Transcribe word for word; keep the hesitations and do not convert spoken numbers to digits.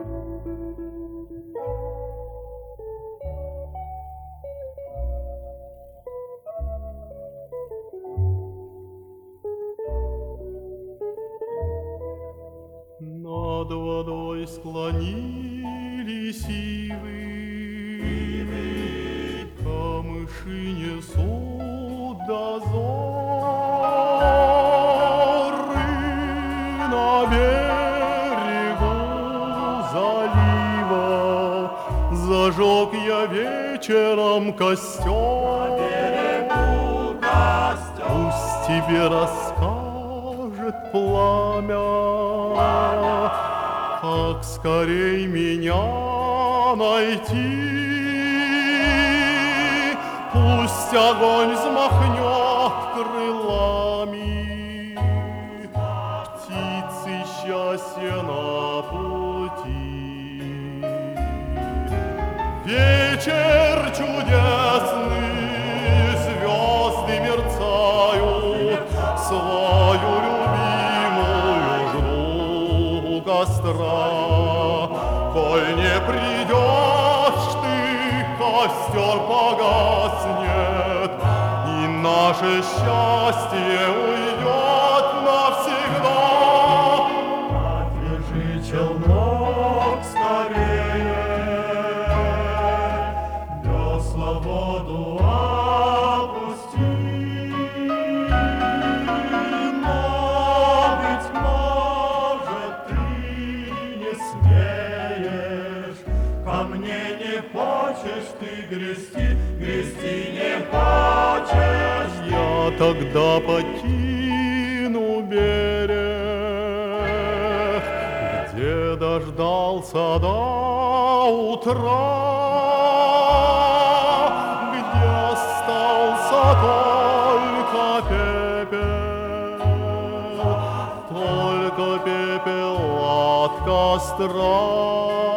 Над водой склонились ивы, ивы. Камыши несут дозоры на берегу залива. Зажег я вечером костер, на берегу костер. Пусть тебе расскажет пламя, как скорей меня найти. Пусть огонь взмахнет крылами, птицы счастья на пути. Вечер чудесный, звезды мерцают, свою любимую жду костра. Коль не придешь ты, костер погаснет, и наше счастье уйдет навсегда. Отвяжи челнок скорее, весла в воду опусти. Но, быть может, ты не смеешь, ко мне не хочешь ты грести, грести не хочешь. Я тогда покину берег, где дождался до утра, где остался только пепел, только пепел от костра.